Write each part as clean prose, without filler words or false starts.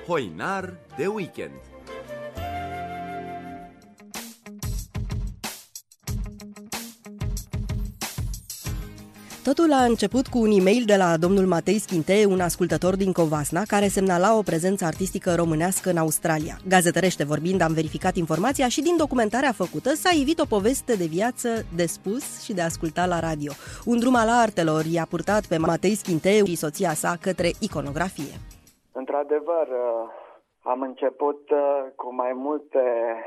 Hoinar de weekend. Totul a început cu un e-mail de la domnul Matei Schinte, un ascultător din Covasna, care semnala o prezență artistică românească în Australia. Gazetărește vorbind, am verificat informația și din documentarea făcută s-a ivit o poveste de viață de spus și de ascultat la radio. Un drum al artelor i-a purtat pe Matei Schinte și soția sa către iconografie. Într-adevăr, am început cu mai multe,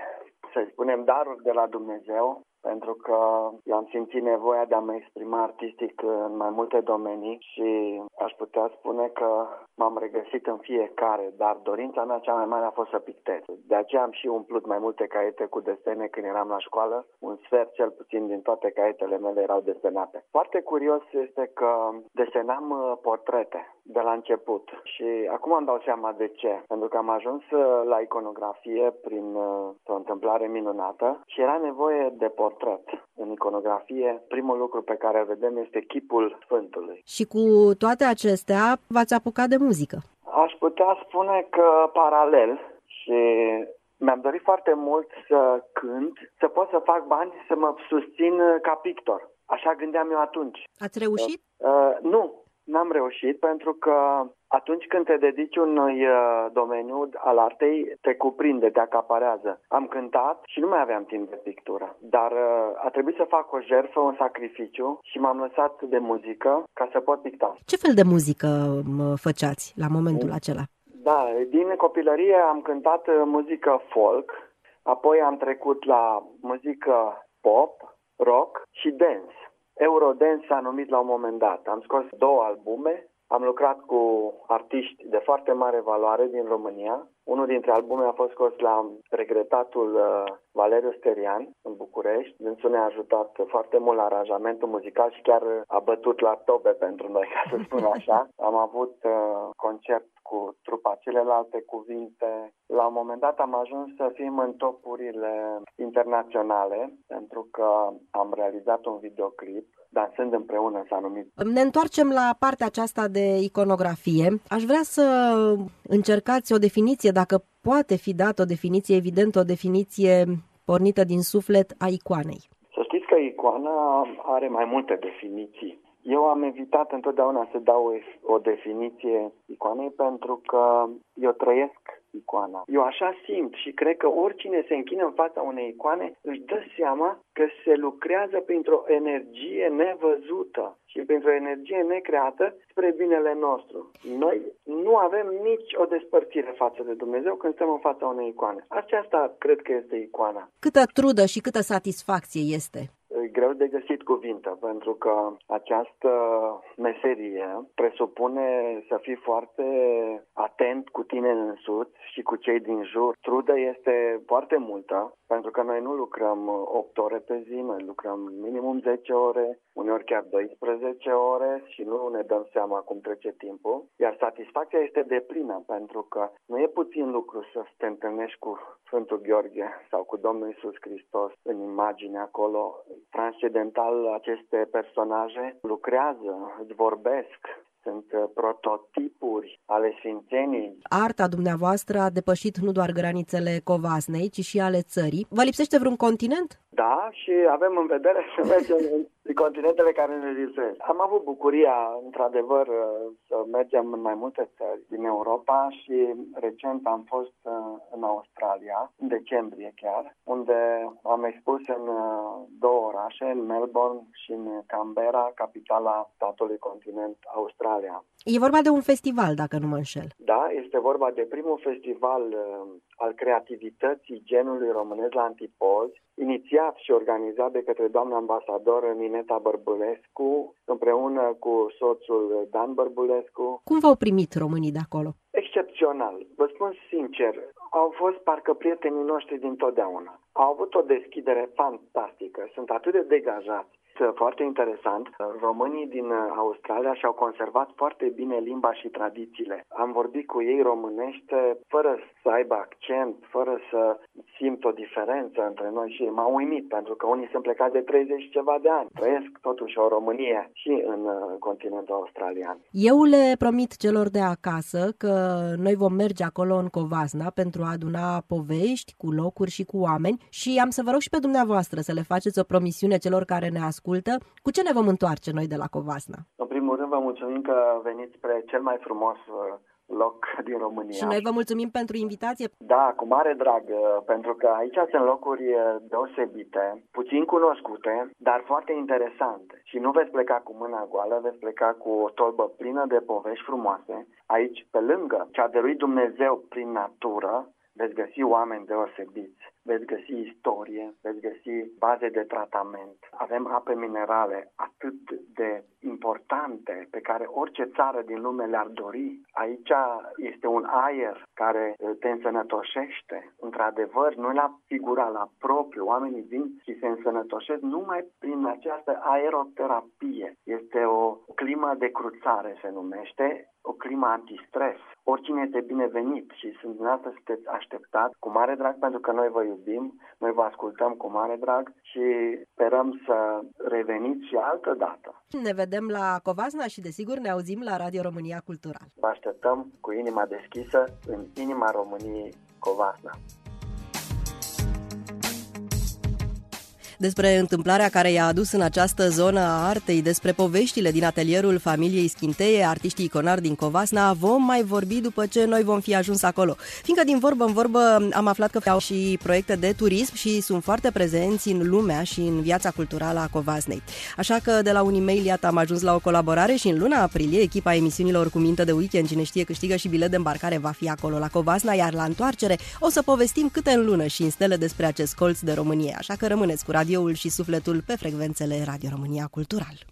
să spunem, daruri de la Dumnezeu, pentru că eu am simțit nevoia de a mă exprima artistic în mai multe domenii și aș putea spune că m-am regăsit în fiecare, dar dorința mea cea mai mare a fost să pictez. De aceea am și umplut mai multe caiete cu desene când eram la școală. Un sfert cel puțin din toate caietele mele erau desenate. Foarte curios este că desenam portrete de la început și acum îmi dau seama de ce. Pentru că am ajuns la iconografie prin o întâmplare minunată și era nevoie de portret. În iconografie, primul lucru pe care îl vedem este chipul Sfântului. Și cu toate acestea, v-ați apucat de muzică? Aș putea spune că paralel și mi-am dorit foarte mult să cânt, să pot să fac bani, să mă susțin ca pictor. Așa gândeam eu atunci. Ați reușit? Nu. N-am reușit pentru că atunci când te dedici unui domeniu al artei, te cuprinde, te acaparează. Am cântat și nu mai aveam timp de pictură, dar a trebuit să fac o jertfă, un sacrificiu și m-am lăsat de muzică ca să pot picta. Ce fel de muzică făceați la momentul acela? Da, din copilărie am cântat muzică folk, apoi am trecut la muzică pop, rock și dance. Eurodance s-a numit la un moment dat. Am scos 2 albume, am lucrat cu artiști de foarte mare valoare din România. Unul dintre albume a fost scos la regretatul Valeriu Sterian în București. Dânsul ne-a ajutat foarte mult la aranjamentul muzical și chiar a bătut la tobe pentru noi, ca să spun așa. Am avut concert cu trupa Celelalte Cuvinte. La un moment dat am ajuns să fim în topurile internaționale pentru că am realizat un videoclip. Dansând împreună s-a numit. Ne întoarcem la partea aceasta de iconografie. Aș vrea să încercați o definiție, dacă poate fi dată o definiție, evident o definiție pornită din suflet a icoanei. Să știți că icoana are mai multe definiții. Eu am evitat întotdeauna să dau o definiție icoanei pentru că eu trăiesc icoana. Eu așa simt și cred că oricine se închină în fața unei icoane își dă seama că se lucrează printr-o energie nevăzută și printr-o energie necreată spre binele nostru. Noi nu avem nici o despărțire față de Dumnezeu când stăm în fața unei icoane. Aceasta cred că este icoana. Câtă trudă și câtă satisfacție este? E greu de găsit cuvinte, pentru că această meserie presupune să fii foarte atent cu tine însuți și cu cei din jur. Trudă este foarte multă, pentru că noi nu lucrăm 8 ore pe zi, noi lucrăm minimum 10 ore, uneori chiar 12 ore și nu ne dăm seama cum trece timpul. Iar satisfacția este deplină, pentru că nu e puțin lucru să te întâlnești cu Sfântul Gheorghe sau cu Domnul Iisus Hristos în imagine acolo. Transcendental, aceste personaje lucrează, îți vorbesc, sunt prototipuri ale sfințenii. Arta dumneavoastră a depășit nu doar granițele Covasnei, ci și ale țării. Vă lipsește vreun continent? Da, și avem în vedere să mergem în continentele care ne lipsesc. Am avut bucuria, într-adevăr, să mergem în mai multe țări din Europa și recent am fost în Australia, în decembrie chiar, unde am expus în 2 orașe, în Melbourne și în Canberra, capitala statului continent Australia. E vorba de un festival, dacă nu mă înșel. Da, este vorba de primul festival al creativității genului românesc la Antipozi, inițiat și organizat de către doamna ambasador Nineta Bărbulescu, împreună cu soțul Dan Bărbulescu. Cum v-au primit românii de acolo? Excepțional. Vă spun sincer, au fost parcă prietenii noștri dintotdeauna. Au avut o deschidere fantastică, sunt atât de degajați. Foarte interesant, românii din Australia și-au conservat foarte bine limba și tradițiile. Am vorbit cu ei românește fără să aibă accent, fără să simt o diferență între noi și m-a uimit, pentru că unii sunt plecați de 30 și ceva de ani. Trăiesc totuși o Românie și în continentul australian. Eu le promit celor de acasă că noi vom merge acolo în Covasna pentru a aduna povești cu locuri și cu oameni și am să vă rog și pe dumneavoastră să le faceți o promisiune celor care ne ascultă. Cu ce ne vom întoarce noi de la Covasna? În primul rând vă mulțumim că veniți spre cel mai frumos loc din România. Și noi vă mulțumim pentru invitație. Da, cu mare drag, pentru că aici sunt locuri deosebite, puțin cunoscute, dar foarte interesante. Și nu veți pleca cu mâna goală, veți pleca cu o tolbă plină de povești frumoase. Aici, pe lângă ce a dăruit Dumnezeu prin natură, veți găsi oameni deosebiți, veți găsi istorie, veți găsi baze de tratament. Avem ape minerale atât de importante pe care orice țară din lume le-ar dori. Aici este un aer care te însănătoșește. Într-adevăr, nu la figura, la propriu. Oamenii vin și se însănătoșesc numai prin această aeroterapie. Este o climă de cruțare, se numește, o climă antistres. Oricine este binevenit și dumneavoastră sunteți așteptat cu mare drag, pentru că noi vă iubim, noi vă ascultăm cu mare drag și sperăm să reveniți și altă dată. Ne vedem la Covasna și desigur ne auzim la Radio România Cultural. Vă așteptăm cu inima deschisă în inima României, Covasna. Despre întâmplarea care i-a adus în această zonă a artei, despre poveștile din atelierul familiei Schinteie, artiștii iconari din Covasna, vom mai vorbi după ce noi vom fi ajuns acolo. Fiindcă din vorbă în vorbă am aflat că au și proiecte de turism și sunt foarte prezenți în lumea și în viața culturală a Covasnei. Așa că de la un e-mail, iată, am ajuns la o colaborare și în luna aprilie echipa emisiunilor Cu minte de weekend, cine știe câștigă și bilet de îmbarcare, va fi acolo la Covasna, iar la întoarcere o să povestim câte în lună și în stele despre acest colț de Românie. Așa că rămâneți cu radioul și sufletul pe frecvențele Radio România Cultural.